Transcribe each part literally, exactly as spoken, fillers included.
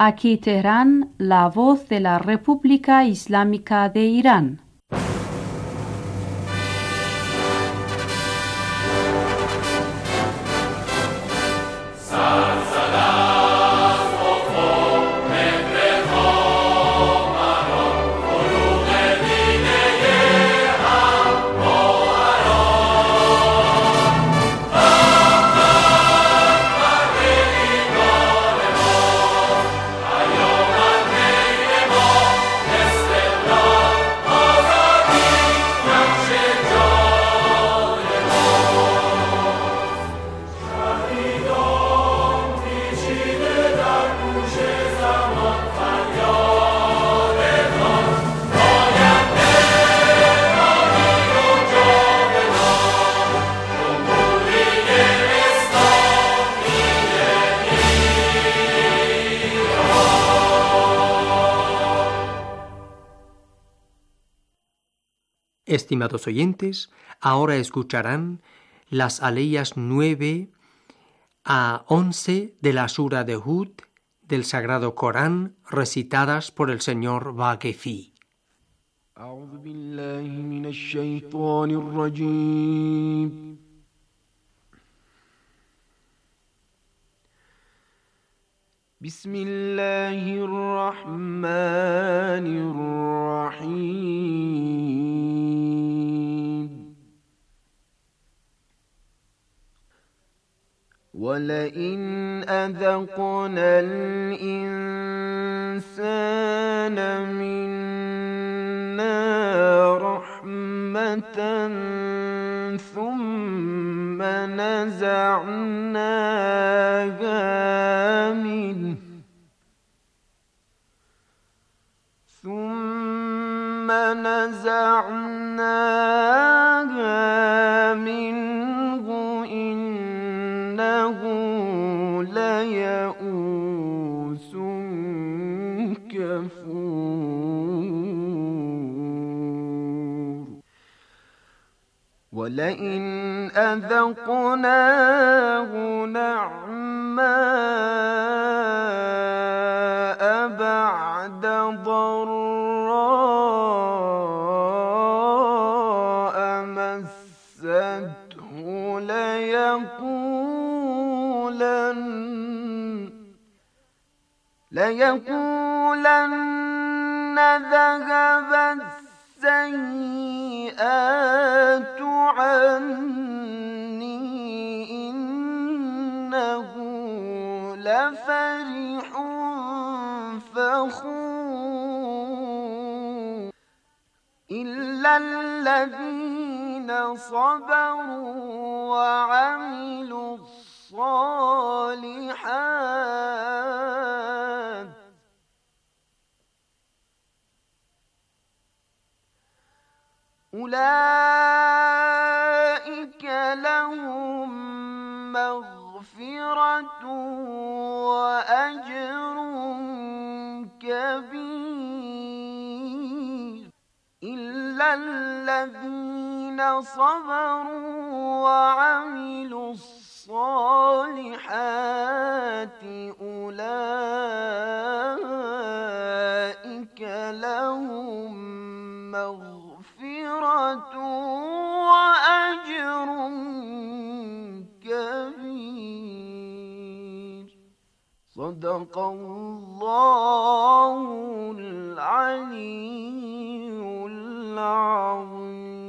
Aquí Teherán, la voz de la República Islámica de Irán. Estimados oyentes, ahora escucharán las aleyas nueve a once de la Sura de Hud del Sagrado Corán, recitadas por el señor Vaquefi. أعوذ بالله من الشيطان الرجيم بسم الله الرحمن الرحيم ولئن أذقنا الإنسان منا رحمة ثم نزعناها منه ثم نزعناها منه إنه ليئوس كفور ولئن أذقناه نعماء بعد ضراء مسته ليقولن ليقولن ذهب السيئات عني إنه لفرح فخور إلا الذين صبروا وعملوا الصالحات أولئك لهم مغفرة وأجر كبير إلا الذين صبروا وعملوا الصالحات أولئك لهم مغفرة وأجر كبير صدق الله العلي العظيم.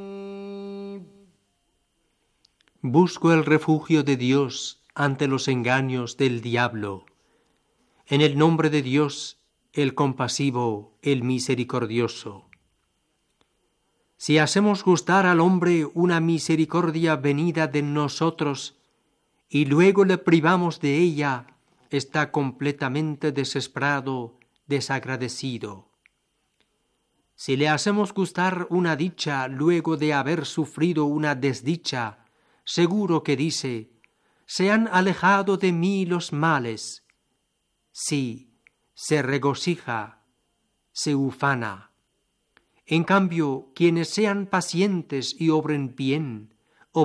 Busco el refugio de Dios ante los engaños del diablo. En el nombre de Dios, el compasivo, el misericordioso. Si hacemos gustar al hombre una misericordia venida de nosotros y luego le privamos de ella, está completamente desesperado, desagradecido. Si le hacemos gustar una dicha luego de haber sufrido una desdicha, seguro que dice: se han alejado de mí los males. Sí, se regocija, se ufana. En cambio, quienes sean pacientes y obren bien,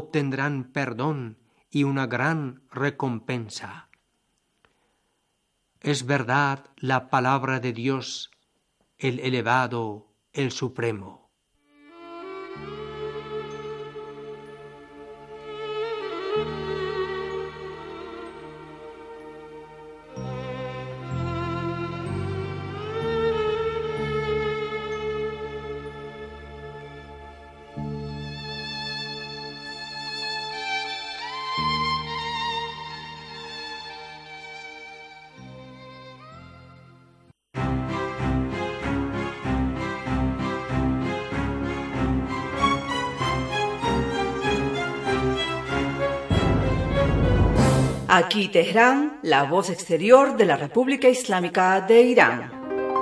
obtendrán perdón y una gran recompensa. es verdad la palabra de Dios, el elevado, el supremo. Aquí Teherán, la voz exterior de la República Islámica de Irán.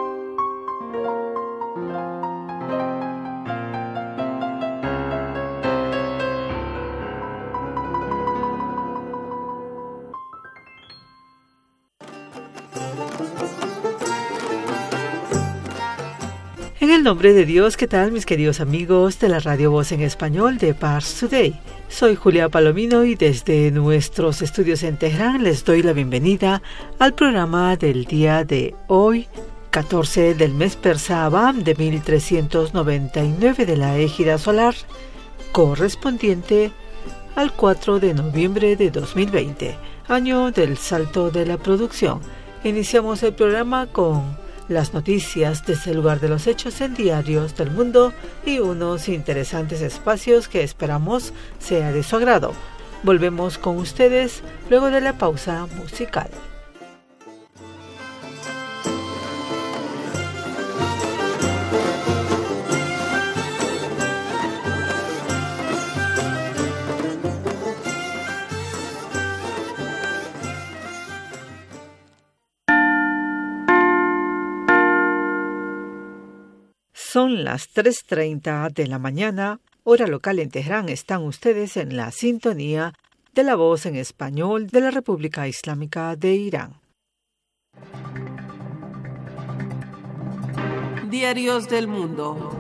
En el nombre de Dios, ¿qué tal mis queridos amigos de la Radio Voz en Español de Pars Today? Soy Julia Palomino y desde nuestros estudios en Teherán les doy la bienvenida al programa del día de hoy, catorce del mes persa Abam de mil trescientos noventa y nueve de la égida solar, correspondiente al cuatro de noviembre de dos mil veinte, año del salto de la producción. Iniciamos el programa con las noticias desde el lugar de los hechos en diarios del mundo y unos interesantes espacios que esperamos sea de su agrado. Volvemos con ustedes luego de la pausa musical. Son las tres treinta de la mañana, hora local en Teherán. Están ustedes en la sintonía de la voz en español de la República Islámica de Irán. Diarios del mundo.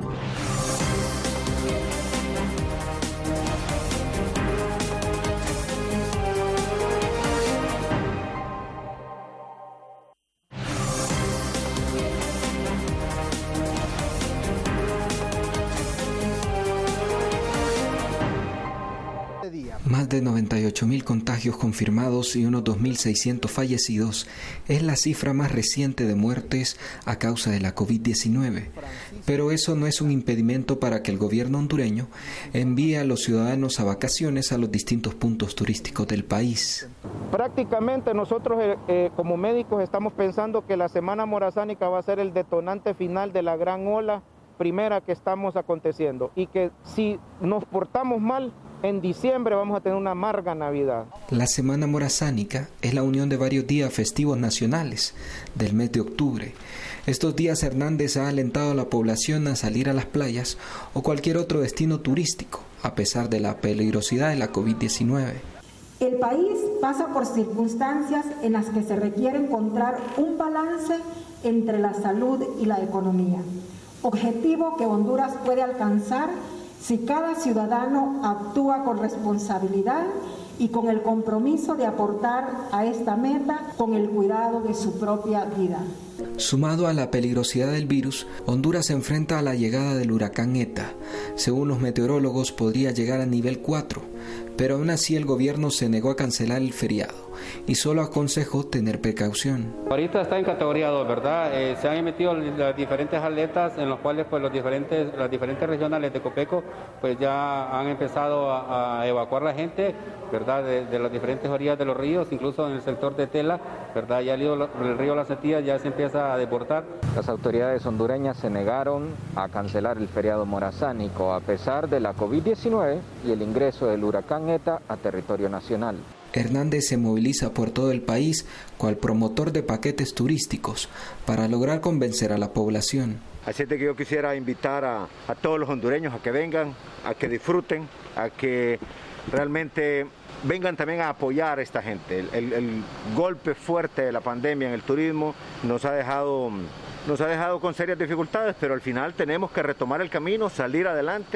Más de noventa y ocho mil contagios confirmados y unos dos mil seiscientos fallecidos es la cifra más reciente de muertes a causa de la covid diecinueve. Pero eso no es un impedimento para que el gobierno hondureño envíe a los ciudadanos a vacaciones a los distintos puntos turísticos del país. Prácticamente nosotros eh, eh, como médicos estamos pensando que la Semana Morazánica va a ser el detonante final de la gran ola primera que estamos aconteciendo y que si nos portamos mal, en diciembre vamos a tener una amarga Navidad. La Semana Morazánica es la unión de varios días festivos nacionales del mes de octubre. Estos días Hernández ha alentado a la población a salir a las playas o cualquier otro destino turístico, a pesar de la peligrosidad de la covid diecinueve. El país pasa por circunstancias en las que se requiere encontrar un balance entre la salud y la economía, objetivo que Honduras puede alcanzar si cada ciudadano actúa con responsabilidad y con el compromiso de aportar a esta meta con el cuidado de su propia vida. Sumado a la peligrosidad del virus, Honduras se enfrenta a la llegada del huracán ETA. Según los meteorólogos, podría llegar a nivel cuatro, pero aún así el gobierno se negó a cancelar el feriado y solo aconsejó tener precaución. Ahorita está en categoría dos, ¿verdad? Eh, se han emitido las diferentes alertas en las cuales pues, los diferentes, las diferentes regionales de Copeco pues, ya han empezado a, a evacuar la gente, ¿verdad? De, de las diferentes orillas de los ríos, incluso en el sector de Tela, ¿verdad? Ya el río, el río Las Setillas ya se empieza a desbordar. Las autoridades hondureñas se negaron a cancelar el feriado morazánico a pesar de la covid diecinueve y el ingreso del huracán ETA a territorio nacional. Hernández se moviliza por todo el país cual promotor de paquetes turísticos para lograr convencer a la población. Así es de que yo quisiera invitar a, a todos los hondureños a que vengan, a que disfruten, a que realmente vengan también a apoyar a esta gente. El, el, el golpe fuerte de la pandemia en el turismo nos ha dejado, nos ha dejado con serias dificultades, pero al final tenemos que retomar el camino, salir adelante.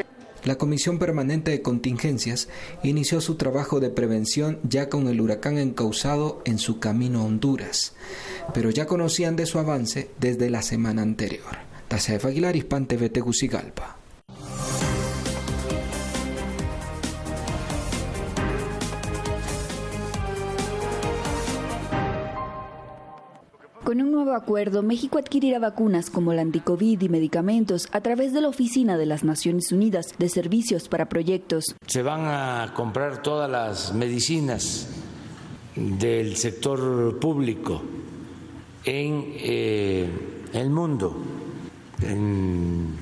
La Comisión Permanente de Contingencias inició su trabajo de prevención ya con el huracán encauzado en su camino a Honduras, pero ya conocían de su avance desde la semana anterior. Tasef Aguilar, Hispan T V, Tegucigalpa. Con un nuevo acuerdo, México adquirirá vacunas como la anticovid y medicamentos a través de la Oficina de las Naciones Unidas de Servicios para Proyectos. Se van a comprar todas las medicinas del sector público en eh, el mundo, en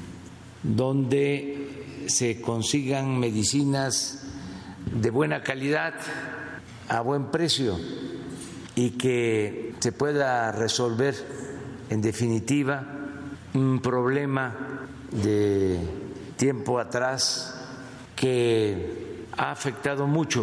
donde se consigan medicinas de buena calidad, a buen precio, y que se pueda resolver en definitiva un problema de tiempo atrás que ha afectado mucho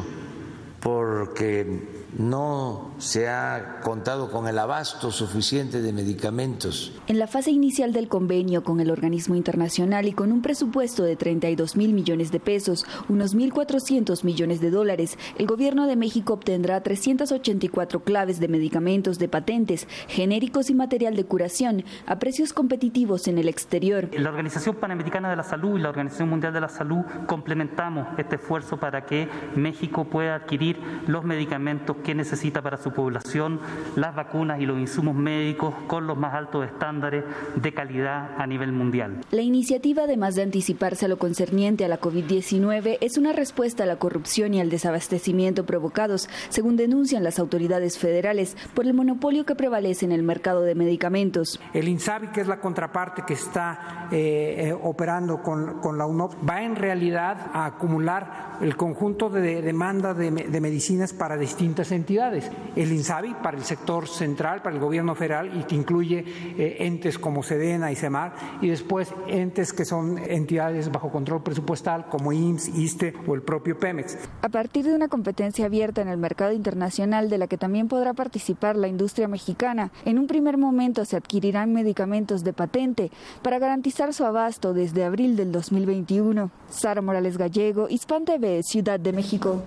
porque no se ha contado con el abasto suficiente de medicamentos. En la fase inicial del convenio con el organismo internacional y con un presupuesto de treinta y dos mil millones de pesos, unos mil cuatrocientos millones de dólares, el gobierno de México obtendrá trescientas ochenta y cuatro claves de medicamentos de patentes, genéricos y material de curación a precios competitivos en el exterior. La Organización Panamericana de la Salud y la Organización Mundial de la Salud complementamos este esfuerzo para que México pueda adquirir los medicamentos que necesita para su población, las vacunas y los insumos médicos con los más altos estándares de calidad a nivel mundial. La iniciativa, además de anticiparse a lo concerniente a la COVID diecinueve, es una respuesta a la corrupción y al desabastecimiento provocados, según denuncian las autoridades federales, por el monopolio que prevalece en el mercado de medicamentos. El INSABI, que es la contraparte que está eh, eh, operando con, con la U N O P, va en realidad a acumular el conjunto de demanda de, de medicinas para distintas entidades. El INSABI para el sector central, para el gobierno federal, y que incluye eh, entes como SEDENA y CEMAR, y después entes que son entidades bajo control presupuestal como I M S S, ISSSTE o el propio Pemex. A partir de una competencia abierta en el mercado internacional de la que también podrá participar la industria mexicana, en un primer momento se adquirirán medicamentos de patente para garantizar su abasto desde abril del dos mil veintiuno. Sara Morales Gallego, Hispan T V, Ciudad de México.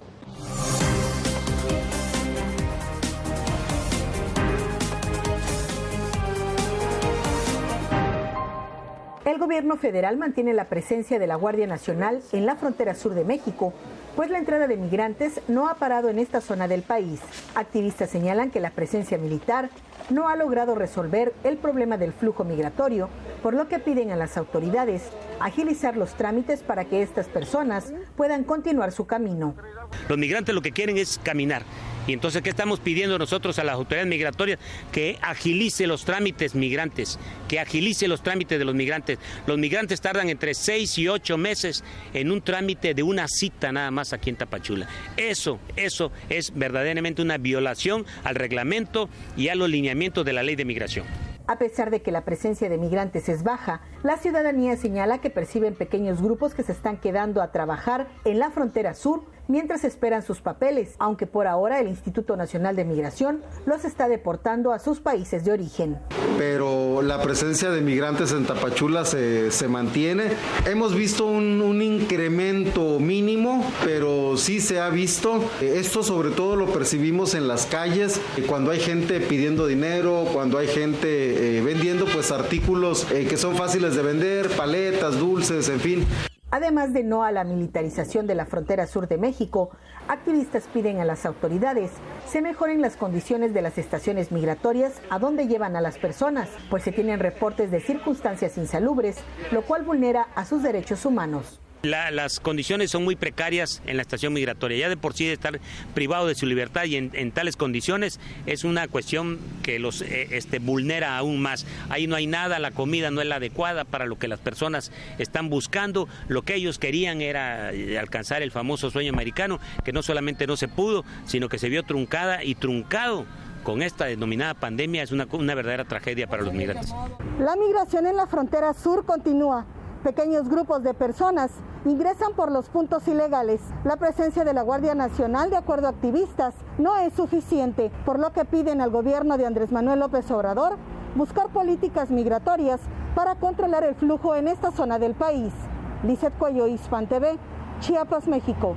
El gobierno federal mantiene la presencia de la Guardia Nacional en la frontera sur de México, pues la entrada de migrantes no ha parado en esta zona del país. Activistas señalan que la presencia militar no ha logrado resolver el problema del flujo migratorio, por lo que piden a las autoridades agilizar los trámites para que estas personas puedan continuar su camino. Los migrantes lo que quieren es caminar. Y entonces, ¿qué estamos pidiendo nosotros a las autoridades migratorias? Que agilice los trámites migrantes, que agilice los trámites de los migrantes. Los migrantes tardan entre seis y ocho meses en un trámite de una cita nada más aquí en Tapachula. Eso, eso es verdaderamente una violación al reglamento y a los lineamientos de la ley de migración. A pesar de que la presencia de migrantes es baja, la ciudadanía señala que perciben pequeños grupos que se están quedando a trabajar en la frontera sur mientras esperan sus papeles, aunque por ahora el Instituto Nacional de Migración los está deportando a sus países de origen. Pero la presencia de migrantes en Tapachula se, se mantiene. Hemos visto un, un incremento mínimo, pero sí se ha visto. Esto sobre todo lo percibimos en las calles, cuando hay gente pidiendo dinero, cuando hay gente eh, vendiendo pues artículos eh, que son fáciles de vender, paletas, dulces, en fin. Además de no a la militarización de la frontera sur de México, activistas piden a las autoridades se mejoren las condiciones de las estaciones migratorias a donde llevan a las personas, pues se tienen reportes de circunstancias insalubres, lo cual vulnera a sus derechos humanos. La, las condiciones son muy precarias en la estación migratoria. Ya de por sí de estar privado de su libertad y en, en tales condiciones es una cuestión que los eh, este, vulnera aún más. Ahí no hay nada, la comida no es la adecuada para lo que las personas están buscando. Lo que ellos querían era alcanzar el famoso sueño americano, que no solamente no se pudo, sino que se vio truncada y truncado con esta denominada pandemia. Es una, una verdadera tragedia para los migrantes. La migración en la frontera sur continúa. Pequeños grupos de personas ingresan por los puntos ilegales. La presencia de la Guardia Nacional, de acuerdo a activistas, no es suficiente, por lo que piden al gobierno de Andrés Manuel López Obrador buscar políticas migratorias para controlar el flujo en esta zona del país. Lizeth Cuello, Hispan T V, Chiapas, México.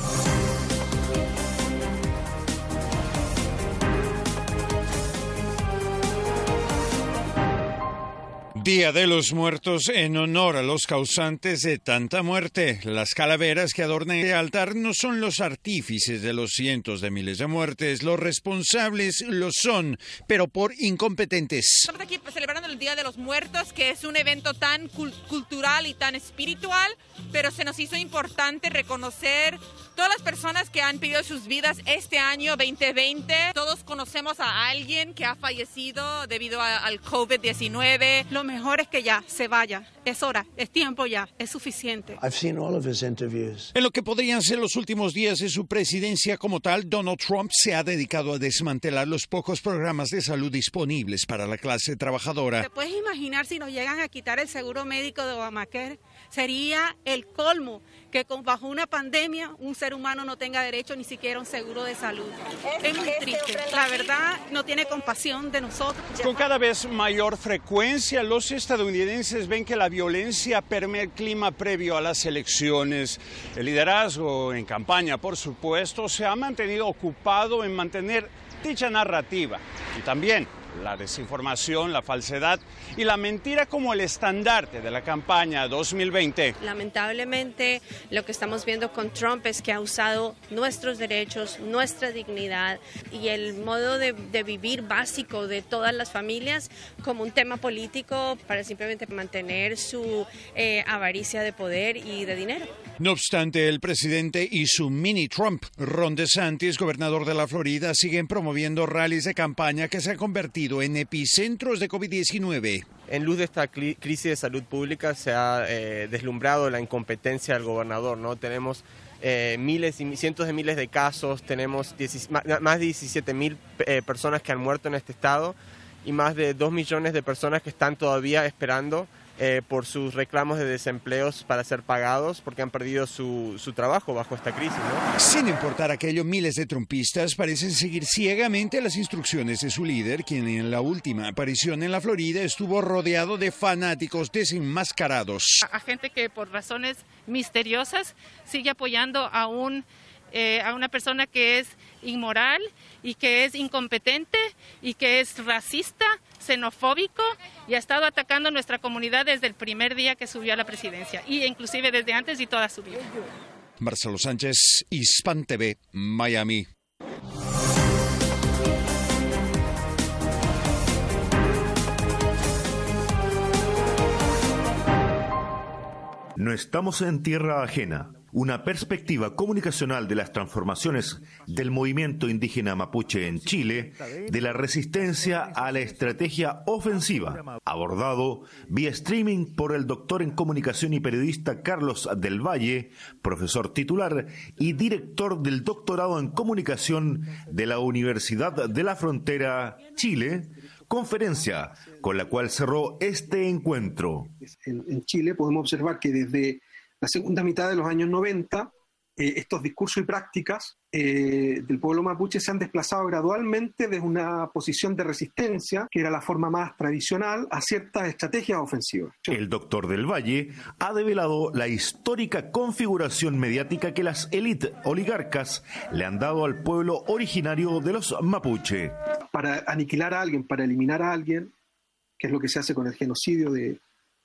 Día de los Muertos en honor a los causantes de tanta muerte. Las calaveras que adornan el altar no son los artífices de los cientos de miles de muertes. Los responsables lo son, pero por incompetentes. Estamos aquí celebrando el Día de los Muertos, que es un evento tan cul- cultural y tan espiritual, pero se nos hizo importante reconocer todas las personas que han perdido sus vidas este año veinte veinte. Todos conocemos a alguien que ha fallecido debido a, al COVID diecinueve. Lo mejor es que ya se vaya. Es hora, es tiempo ya, es suficiente. I've seen all of his interviews. En lo que podrían ser los últimos días de su presidencia como tal, Donald Trump se ha dedicado a desmantelar los pocos programas de salud disponibles para la clase trabajadora. ¿Te puedes imaginar si nos llegan a quitar el seguro médico de Obamacare? Sería el colmo que con, bajo una pandemia un ser humano no tenga derecho ni siquiera a un seguro de salud. Es, es muy triste. La verdad, no tiene compasión de nosotros. Con cada vez mayor frecuencia, los estadounidenses ven que la violencia permea el clima previo a las elecciones. El liderazgo en campaña, por supuesto, se ha mantenido ocupado en mantener dicha narrativa y también la desinformación, la falsedad y la mentira como el estandarte de la campaña dos mil veinte. Lamentablemente, lo que estamos viendo con Trump es que ha usado nuestros derechos, nuestra dignidad y el modo de, de vivir básico de todas las familias como un tema político para simplemente mantener su eh, avaricia de poder y de dinero. No obstante, el presidente y su mini Trump, Ron DeSantis, gobernador de la Florida, siguen promoviendo rallies de campaña que se han convertido en epicentros de COVID diecinueve. En luz de esta crisis de salud pública se ha eh, deslumbrado la incompetencia del gobernador, ¿no? Tenemos eh, miles y cientos de miles de casos, tenemos diez, más de diecisiete mil eh, personas que han muerto en este estado y más de dos millones de personas que están todavía esperando Eh, por sus reclamos de desempleos para ser pagados porque han perdido su, su trabajo bajo esta crisis, ¿no? Sin importar aquello, miles de trumpistas parecen seguir ciegamente las instrucciones de su líder, quien en la última aparición en la Florida estuvo rodeado de fanáticos desenmascarados. A, a gente que por razones misteriosas sigue apoyando a un Eh, a una persona que es inmoral y que es incompetente y que es racista, xenofóbico y ha estado atacando a nuestra comunidad desde el primer día que subió a la presidencia y inclusive desde antes y toda su vida. Marcelo Sánchez, Hispan T V, Miami. No estamos en tierra ajena. Una perspectiva comunicacional de las transformaciones del movimiento indígena mapuche en Chile, de la resistencia a la estrategia ofensiva, abordado vía streaming por el doctor en comunicación y periodista Carlos del Valle, profesor titular y director del doctorado en comunicación de la Universidad de la Frontera, Chile, conferencia con la cual cerró este encuentro. En, en Chile podemos observar que desde la segunda mitad de los años noventa, eh, estos discursos y prácticas eh, del pueblo mapuche se han desplazado gradualmente desde una posición de resistencia, que era la forma más tradicional, a ciertas estrategias ofensivas. El doctor del Valle ha develado la histórica configuración mediática que las élites oligarcas le han dado al pueblo originario de los mapuche. Para aniquilar a alguien, para eliminar a alguien, que es lo que se hace con el genocidio de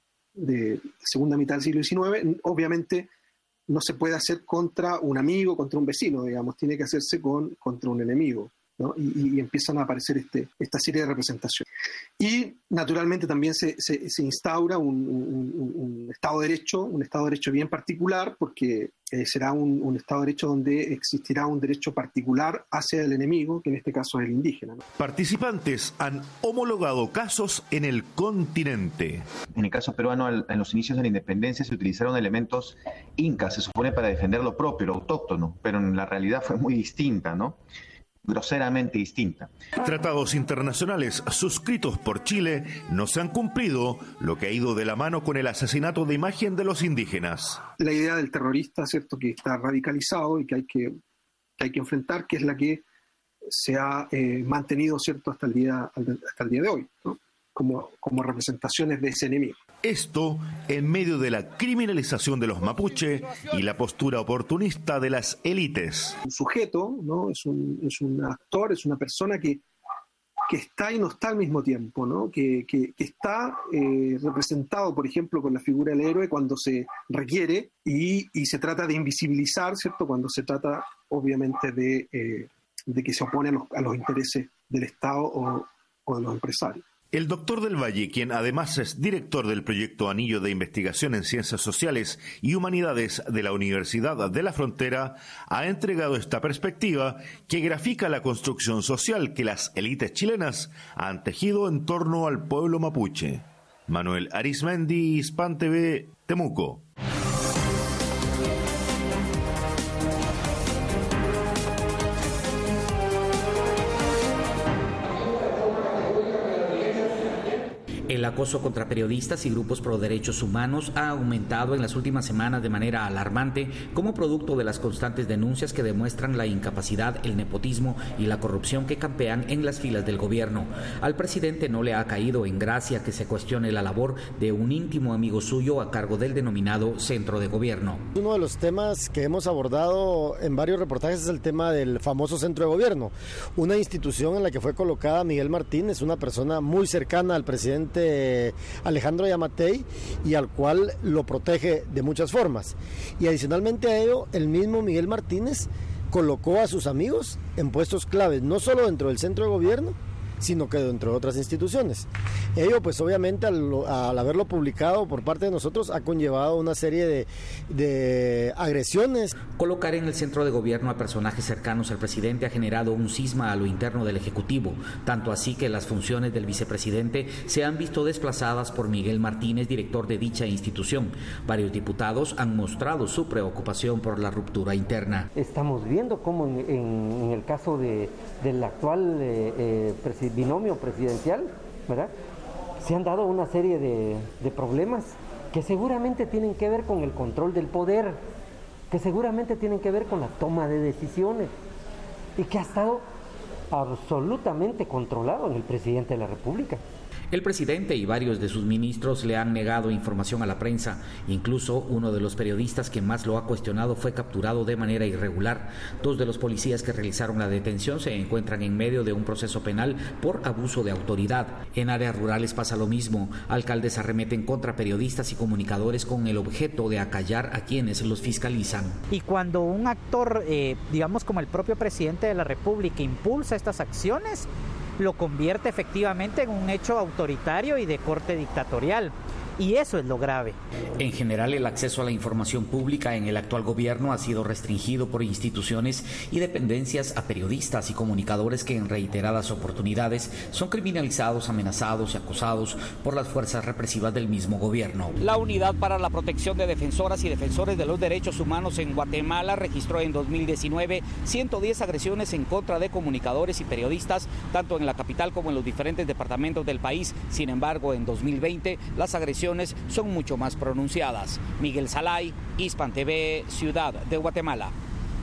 de segunda mitad del siglo diecinueve, obviamente no se puede hacer contra un amigo, contra un vecino, digamos, tiene que hacerse con, contra un enemigo, ¿no? Y, y empiezan a aparecer este, esta serie de representaciones. Y naturalmente también se, se, se instaura un, un, un Estado de Derecho, un Estado de Derecho bien particular, porque eh, será un, un Estado de Derecho donde existirá un derecho particular hacia el enemigo, que en este caso es el indígena, ¿no? Participantes han homologado casos en el continente. En el caso peruano, en los inicios de la independencia se utilizaron elementos incas, se supone para defender lo propio, lo autóctono, pero en la realidad fue muy distinta, ¿no? Groseramente distinta. Tratados internacionales suscritos por Chile no se han cumplido, lo que ha ido de la mano con el asesinato de imagen de los indígenas. La idea del terrorista, ¿cierto?, que está radicalizado y que hay que, que, hay que enfrentar, que es la que se ha eh, mantenido, ¿cierto?, hasta el día, hasta el día de hoy, ¿no? como, como representaciones de ese enemigo. Esto en medio de la criminalización de los mapuche y la postura oportunista de las élites. Un sujeto, ¿no? es, un, es un actor, es una persona que, que está y no está al mismo tiempo, ¿no? que, que, que está eh, representado, por ejemplo, con la figura del héroe cuando se requiere y, y se trata de invisibilizar, ¿cierto? Cuando se trata, obviamente, de, eh, de que se opone a los, a los intereses del Estado o, o de los empresarios. El doctor del Valle, quien además es director del proyecto Anillo de Investigación en Ciencias Sociales y Humanidades de la Universidad de la Frontera, ha entregado esta perspectiva que grafica la construcción social que las élites chilenas han tejido en torno al pueblo mapuche. Manuel Arismendi, Hispan T V, Temuco. El acoso contra periodistas y grupos pro derechos humanos ha aumentado en las últimas semanas de manera alarmante como producto de las constantes denuncias que demuestran la incapacidad, el nepotismo y la corrupción que campean en las filas del gobierno. Al presidente no le ha caído en gracia que se cuestione la labor de un íntimo amigo suyo a cargo del denominado centro de gobierno. Uno de los temas que hemos abordado en varios reportajes es el tema del famoso centro de gobierno, una institución en la que fue colocada Miguel Martínez, una persona muy cercana al presidente Alejandro Yamatei y al cual lo protege de muchas formas. Y adicionalmente a ello, el mismo Miguel Martínez colocó a sus amigos en puestos claves, no solo dentro del centro de gobierno, sino que dentro de otras instituciones. Ello, pues obviamente, al, al haberlo publicado por parte de nosotros, ha conllevado una serie de, de agresiones. Colocar en el centro de gobierno a personajes cercanos al presidente ha generado un cisma a lo interno del Ejecutivo, tanto así que las funciones del vicepresidente se han visto desplazadas por Miguel Martínez, director de dicha institución. Varios diputados han mostrado su preocupación por la ruptura interna. Estamos viendo cómo en, en, en el caso de, del actual eh, eh, presidente binomio presidencial, ¿verdad? Se han dado una serie de, de problemas que seguramente tienen que ver con el control del poder, que seguramente tienen que ver con la toma de decisiones y que ha estado absolutamente controlado en el presidente de la República. El presidente y varios de sus ministros le han negado información a la prensa. Incluso uno de los periodistas que más lo ha cuestionado fue capturado de manera irregular. Dos de los policías que realizaron la detención se encuentran en medio de un proceso penal por abuso de autoridad. En áreas rurales pasa lo mismo. Alcaldes arremeten contra periodistas y comunicadores con el objeto de acallar a quienes los fiscalizan. Y cuando un actor, eh, digamos como el propio presidente de la República, impulsa estas acciones, lo convierte efectivamente en un hecho autoritario y de corte dictatorial. Y eso es lo grave. En general, el acceso a la información pública en el actual gobierno ha sido restringido por instituciones y dependencias a periodistas y comunicadores que en reiteradas oportunidades son criminalizados, amenazados y acosados por las fuerzas represivas del mismo gobierno. La Unidad para la Protección de Defensoras y Defensores de los Derechos Humanos en Guatemala registró en dos mil diecinueve ciento diez agresiones en contra de comunicadores y periodistas, tanto en la capital como en los diferentes departamentos del país. Sin embargo, en dos mil veinte las agresiones son mucho más pronunciadas. Miguel Salay, Hispan T V, Ciudad de Guatemala.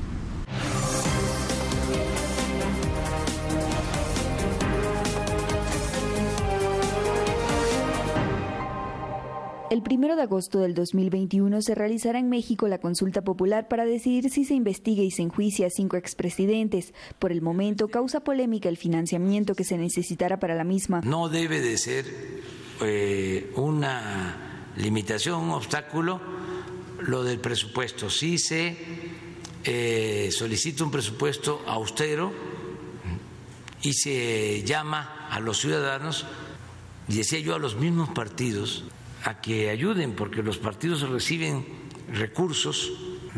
El primero de agosto del dos mil veintiuno se realizará en México la consulta popular para decidir si se investiga y se enjuicia a cinco expresidentes. Por el momento causa polémica el financiamiento que se necesitará para la misma. No debe de ser eh, una limitación, un obstáculo lo del presupuesto. Si se eh, solicita un presupuesto austero y se llama a los ciudadanos, y decía yo a los mismos partidos, a que ayuden, porque los partidos reciben recursos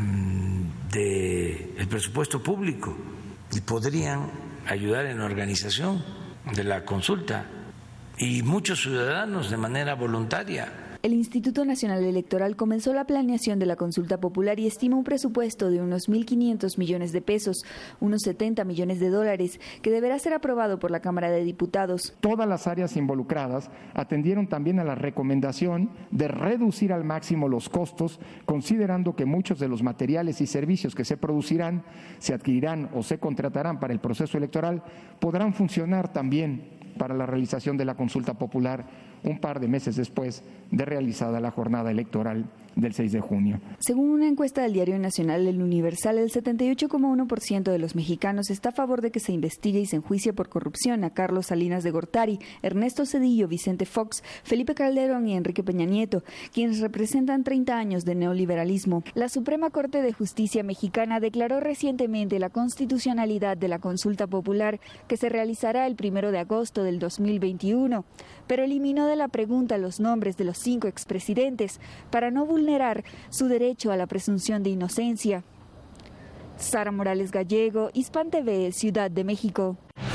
del presupuesto público y podrían ayudar en la organización de la consulta, y muchos ciudadanos de manera voluntaria. El Instituto Nacional Electoral comenzó la planeación de la consulta popular y estima un presupuesto de unos mil quinientos millones de pesos, unos setenta millones de dólares, que deberá ser aprobado por la Cámara de Diputados. Todas las áreas involucradas atendieron también a la recomendación de reducir al máximo los costos, considerando que muchos de los materiales y servicios que se producirán, se adquirirán o se contratarán para el proceso electoral, podrán funcionar también para la realización de la consulta popular un par de meses después de realizada la jornada electoral del seis de junio. Según una encuesta del diario nacional El Universal, el setenta y ocho coma uno por ciento de los mexicanos está a favor de que se investigue y se enjuicie por corrupción a Carlos Salinas de Gortari, Ernesto Zedillo, Vicente Fox, Felipe Calderón y Enrique Peña Nieto, quienes representan treinta años de neoliberalismo. La Suprema Corte de Justicia mexicana declaró recientemente la constitucionalidad de la consulta popular que se realizará el primero de agosto del dos mil veintiuno, pero eliminó de la pregunta los nombres de los cinco expresidentes para no vulnerar su derecho a la presunción de inocencia. Sara Morales Gallego, Hispan T V, Ciudad de México.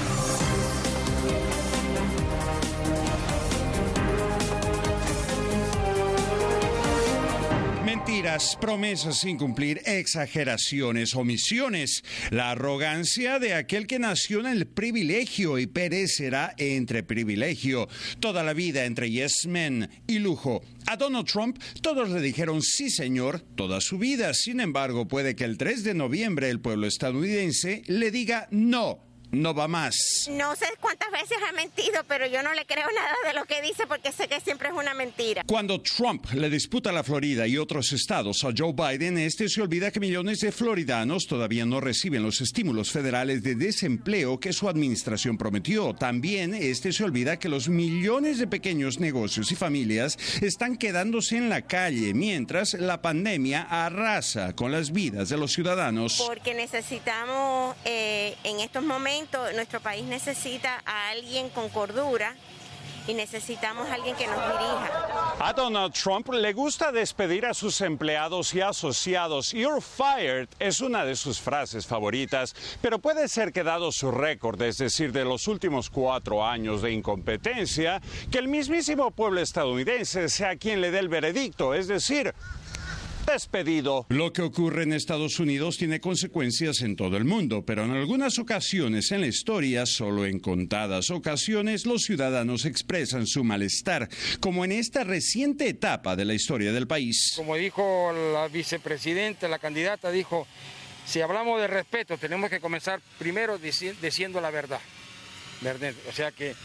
Mentiras, promesas sin cumplir, exageraciones, omisiones. La arrogancia de aquel que nació en el privilegio y perecerá entre privilegio. Toda la vida entre yes men y lujo. A Donald Trump todos le dijeron sí señor toda su vida. Sin embargo, puede que el tres de noviembre el pueblo estadounidense le diga no. No va más. No sé cuántas veces ha mentido, pero yo no le creo nada de lo que dice porque sé que siempre es una mentira. Cuando Trump le disputa la Florida y otros estados a Joe Biden, este se olvida que millones de floridanos todavía no reciben los estímulos federales de desempleo que su administración prometió. También este se olvida que los millones de pequeños negocios y familias están quedándose en la calle mientras la pandemia arrasa con las vidas de los ciudadanos. Porque necesitamos eh, en estos momentos nuestro país necesita a alguien con cordura y necesitamos a alguien que nos dirija. A Donald Trump le gusta despedir a sus empleados y asociados. You're fired es una de sus frases favoritas, pero puede ser que dado su récord, es decir, de los últimos cuatro años de incompetencia, que el mismísimo pueblo estadounidense sea quien le dé el veredicto, es decir, despedido. Lo que ocurre en Estados Unidos tiene consecuencias en todo el mundo, pero en algunas ocasiones en la historia, solo en contadas ocasiones, los ciudadanos expresan su malestar, como en esta reciente etapa de la historia del país. Como dijo la vicepresidenta, la candidata dijo, si hablamos de respeto, tenemos que comenzar primero dici- diciendo la verdad. ¿verdad? O sea que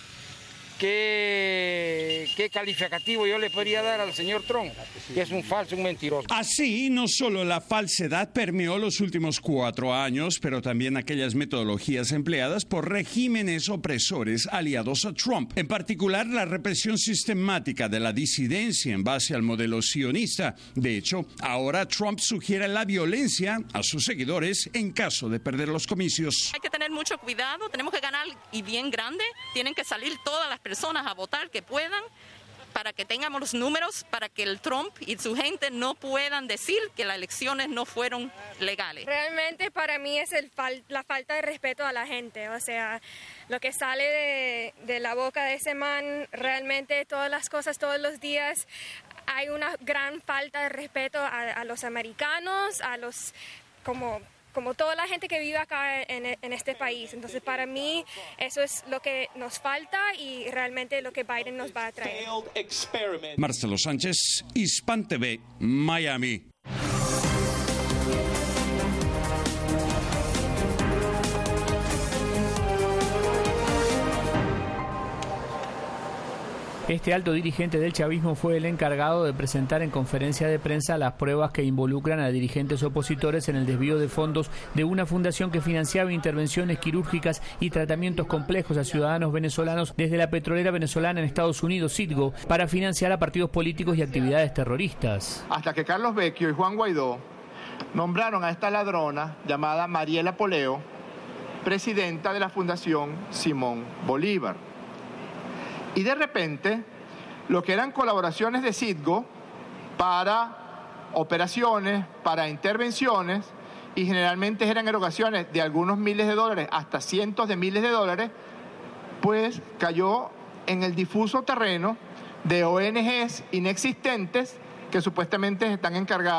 ¿Qué, ¿Qué calificativo yo le podría dar al señor Trump? Que es un falso, un mentiroso. Así, no solo la falsedad permeó los últimos cuatro años, pero también aquellas metodologías empleadas por regímenes opresores aliados a Trump. En particular, la represión sistemática de la disidencia en base al modelo sionista. De hecho, ahora Trump sugiere la violencia a sus seguidores en caso de perder los comicios. Hay que tener mucho cuidado, tenemos que ganar y bien grande. Tienen que salir todas las personas a votar que puedan para que tengamos los números, para que el Trump y su gente no puedan decir que las elecciones no fueron legales. Realmente para mí es el fal- la falta de respeto a la gente, o sea, lo que sale de, de la boca de ese man, realmente todas las cosas todos los días, hay una gran falta de respeto a, a los americanos, a los como... como toda la gente que vive acá en, en este país. Entonces, para mí, eso es lo que nos falta y realmente lo que Biden nos va a traer. Marcelo Sánchez, Hispan T V, Miami. Este alto dirigente del chavismo fue el encargado de presentar en conferencia de prensa las pruebas que involucran a dirigentes opositores en el desvío de fondos de una fundación que financiaba intervenciones quirúrgicas y tratamientos complejos a ciudadanos venezolanos desde la petrolera venezolana en Estados Unidos, Citgo, para financiar a partidos políticos y actividades terroristas. Hasta que Carlos Vecchio y Juan Guaidó nombraron a esta ladrona llamada Mariela Poleo presidenta de la Fundación Simón Bolívar. Y de repente, lo que eran colaboraciones de Citgo para operaciones, para intervenciones, y generalmente eran erogaciones de algunos miles de dólares hasta cientos de miles de dólares, pues cayó en el difuso terreno de O N Ges inexistentes que supuestamente están encargadas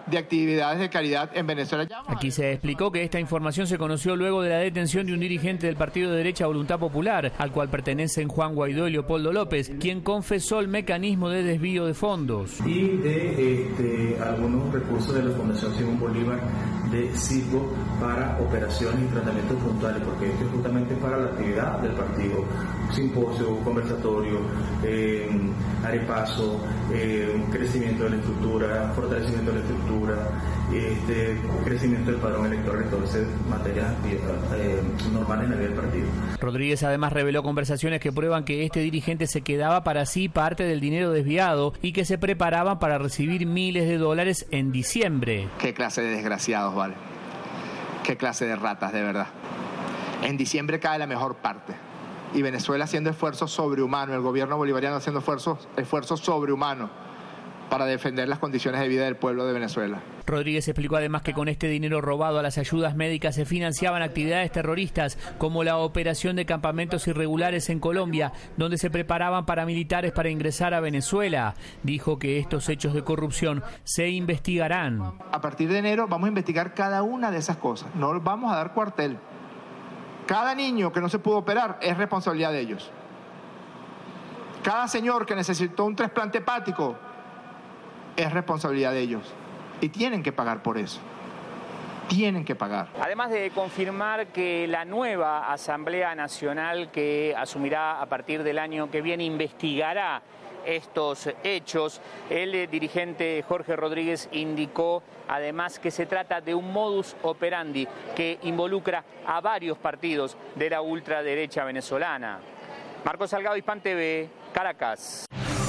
de actividades de caridad en Venezuela. Aquí se explicó que esta información se conoció luego de la detención de un dirigente del partido de derecha Voluntad Popular, al cual pertenecen Juan Guaidó y Leopoldo López, quien confesó el mecanismo de desvío de fondos. Y de este, algunos recursos de la Fundación Simón Bolívar de Citgo para operaciones y tratamientos puntuales, porque esto es justamente para la actividad del partido. Simposio, conversatorio, eh, arepaso, eh, crecimiento de la estructura, fortalecimiento de la estructura, este, crecimiento del padrón electoral, entonces materias eh, normales en la vida del partido. Rodríguez además reveló conversaciones que prueban que este dirigente se quedaba para sí parte del dinero desviado y que se preparaban para recibir miles de dólares en diciembre. Qué clase de desgraciados, vale. Qué clase de ratas, de verdad. En diciembre cae la mejor parte. Y Venezuela haciendo esfuerzos sobrehumanos, el gobierno bolivariano haciendo esfuerzos, esfuerzos sobrehumanos para defender las condiciones de vida del pueblo de Venezuela. Rodríguez explicó además que con este dinero robado a las ayudas médicas se financiaban actividades terroristas como la operación de campamentos irregulares en Colombia, donde se preparaban paramilitares para ingresar a Venezuela. Dijo que estos hechos de corrupción se investigarán. A partir de enero vamos a investigar cada una de esas cosas, no vamos a dar cuartel. Cada niño que no se pudo operar es responsabilidad de ellos. Cada señor que necesitó un trasplante hepático es responsabilidad de ellos. Y tienen que pagar por eso. Tienen que pagar. Además de confirmar que la nueva Asamblea Nacional que asumirá a partir del año que viene investigará estos hechos, el dirigente Jorge Rodríguez indicó además que se trata de un modus operandi que involucra a varios partidos de la ultraderecha venezolana. Marcos Salgado, Hispan T V, Caracas.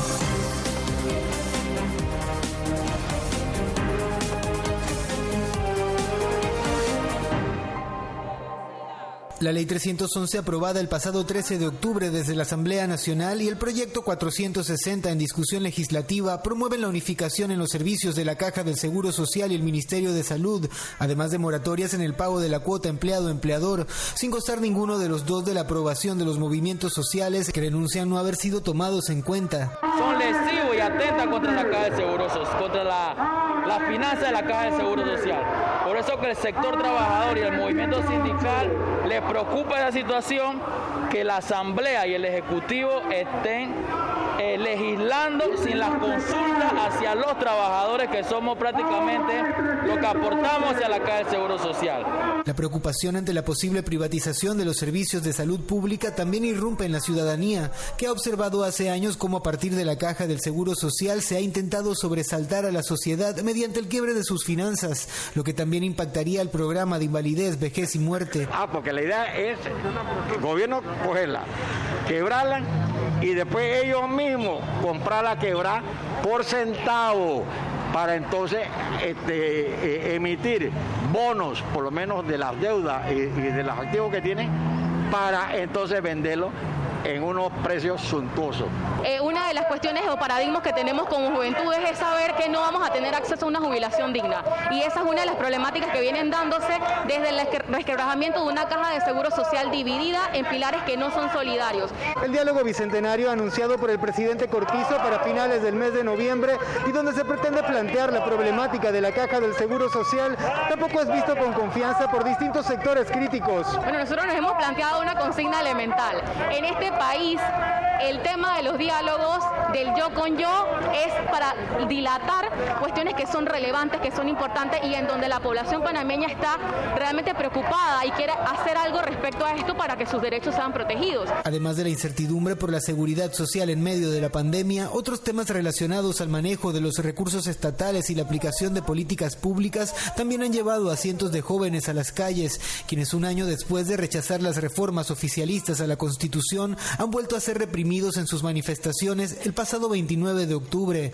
La Ley trescientos once, aprobada el pasado trece de octubre desde la Asamblea Nacional, y el proyecto cuatrocientos sesenta en discusión legislativa promueven la unificación en los servicios de la Caja del Seguro Social y el Ministerio de Salud, además de moratorias en el pago de la cuota empleado-empleador, sin gozar ninguno de los dos de la aprobación de los movimientos sociales que denuncian no haber sido tomados en cuenta. Son lesivos y atentan contra la Caja de Seguro Social, contra la, la finanza de la Caja de Seguro Social. Por eso que el sector trabajador y el movimiento sindical le preocupa esa situación, que la Asamblea y el Ejecutivo estén eh, legislando sin las consultas hacia los trabajadores, que somos prácticamente lo que aportamos hacia la Caja de Seguro Social. La preocupación ante la posible privatización de los servicios de salud pública también irrumpe en la ciudadanía, que ha observado hace años cómo a partir de la Caja del Seguro Social se ha intentado sobresaltar a la sociedad mediante el quiebre de sus finanzas, lo que también impactaría el programa de invalidez, vejez y muerte. Ah, porque la idea es el gobierno cogerla, quebrarla y después ellos mismos comprarla, quebrar por centavo, para entonces este, eh, emitir bonos, por lo menos de las deudas y, y de los activos que tienen, para entonces venderlo en unos precios suntuosos. Eh, una de las cuestiones o paradigmas que tenemos como juventudes es saber que no vamos a tener acceso a una jubilación digna, y esa es una de las problemáticas que vienen dándose desde el resquebrajamiento de una caja de seguro social dividida en pilares que no son solidarios. El diálogo bicentenario anunciado por el presidente Cortizo para finales del mes de noviembre, y donde se pretende plantear la problemática de la caja del seguro social, tampoco es visto con confianza por distintos sectores críticos. Bueno, nosotros nos hemos planteado una consigna elemental. En este país, el tema de los diálogos del yo con yo es para dilatar cuestiones que son relevantes, que son importantes, y en donde la población panameña está realmente preocupada y quiere hacer algo respecto a esto para que sus derechos sean protegidos. Además de la incertidumbre por la seguridad social en medio de la pandemia, otros temas relacionados al manejo de los recursos estatales y la aplicación de políticas públicas también han llevado a cientos de jóvenes a las calles, quienes un año después de rechazar las reformas oficialistas a la Constitución han vuelto a ser reprimidos en sus manifestaciones el pasado veintinueve de octubre.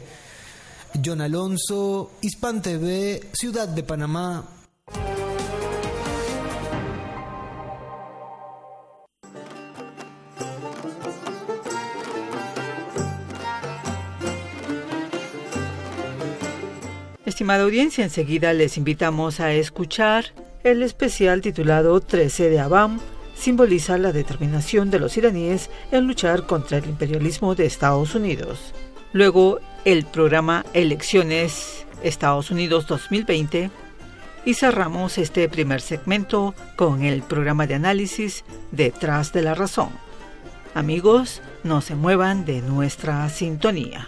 John Alonso, Hispan T V, Ciudad de Panamá. Estimada audiencia, enseguida les invitamos a escuchar el especial titulado trece de Abán, simboliza la determinación de los iraníes en luchar contra el imperialismo de Estados Unidos. Luego, el programa Elecciones Estados Unidos dos mil veinte y cerramos este primer segmento con el programa de análisis Detrás de la Razón. Amigos, no se muevan de nuestra sintonía.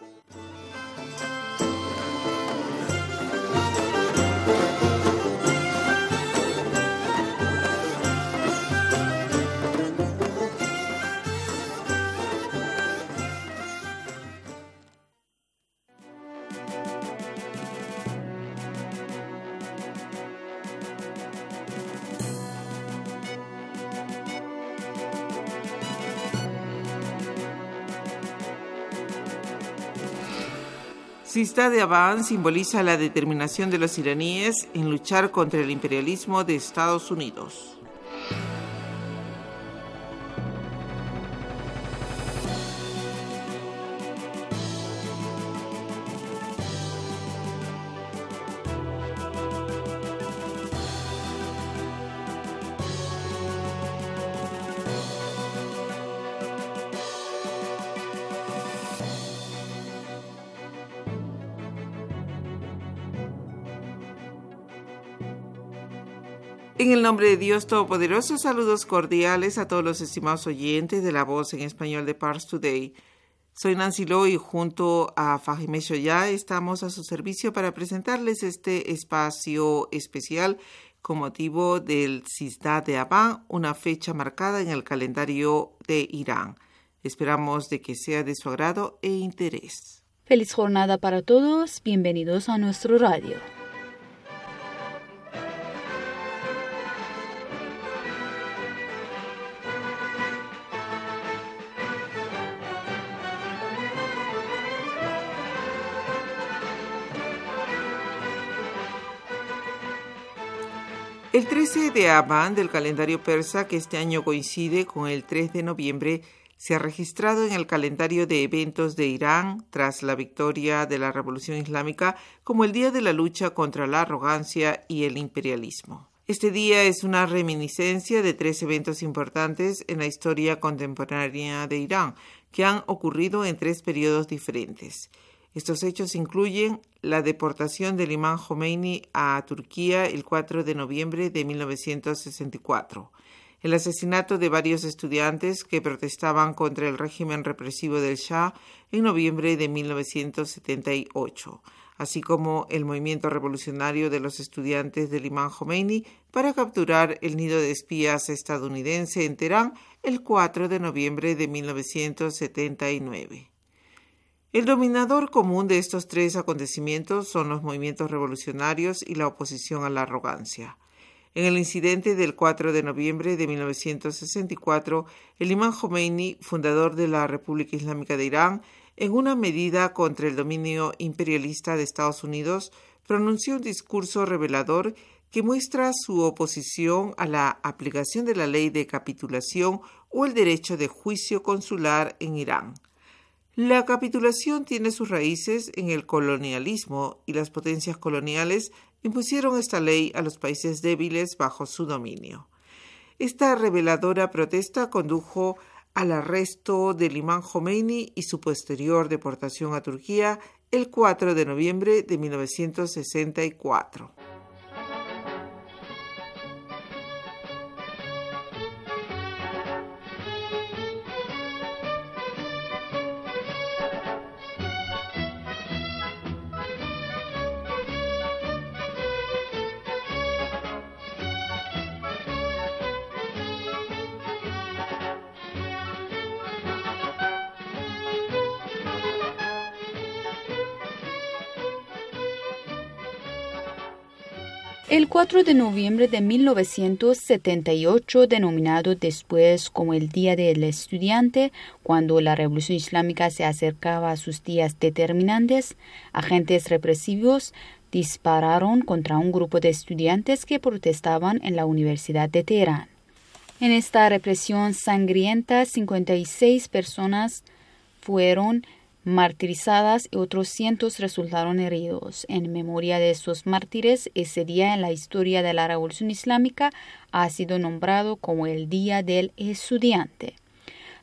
Cisda de Aban simboliza la determinación de los iraníes en luchar contra el imperialismo de Estados Unidos. En el nombre de Dios Todopoderoso, saludos cordiales a todos los estimados oyentes de la voz en español de Pars Today. Soy Nancy Lo y junto a Fahime Shoya estamos a su servicio para presentarles este espacio especial con motivo del Cisda de Aban, una fecha marcada en el calendario de Irán. Esperamos de que sea de su agrado e interés. Feliz jornada para todos, bienvenidos a nuestro radio. El trece de Aban del calendario persa, que este año coincide con el tres de noviembre, se ha registrado en el calendario de eventos de Irán tras la victoria de la Revolución Islámica como el día de la lucha contra la arrogancia y el imperialismo. Este día es una reminiscencia de tres eventos importantes en la historia contemporánea de Irán, que han ocurrido en tres periodos diferentes. Estos hechos incluyen la deportación del imán Jomeini a Turquía el cuatro de noviembre de mil novecientos sesenta y cuatro, el asesinato de varios estudiantes que protestaban contra el régimen represivo del Shah en noviembre de mil novecientos setenta y ocho, así como el movimiento revolucionario de los estudiantes del imán Jomeini para capturar el nido de espías estadounidense en Teherán el cuatro de noviembre de mil novecientos setenta y nueve. El denominador común de estos tres acontecimientos son los movimientos revolucionarios y la oposición a la arrogancia. En el incidente del cuatro de noviembre de mil novecientos sesenta y cuatro, el imán Jomeini, fundador de la República Islámica de Irán, en una medida contra el dominio imperialista de Estados Unidos, pronunció un discurso revelador que muestra su oposición a la aplicación de la ley de capitulación o el derecho de juicio consular en Irán. La capitulación tiene sus raíces en el colonialismo y las potencias coloniales impusieron esta ley a los países débiles bajo su dominio. Esta reveladora protesta condujo al arresto del imán Jomeini y su posterior deportación a Turquía el cuatro de noviembre de mil novecientos sesenta y cuatro. El cuatro de noviembre de mil novecientos setenta y ocho, denominado después como el Día del Estudiante, cuando la Revolución Islámica se acercaba a sus días determinantes, agentes represivos dispararon contra un grupo de estudiantes que protestaban en la Universidad de Teherán. En esta represión sangrienta, cincuenta y seis personas fueron martirizadas y otros cientos resultaron heridos. En memoria de estos mártires, ese día en la historia de la Revolución Islámica ha sido nombrado como el Día del Estudiante.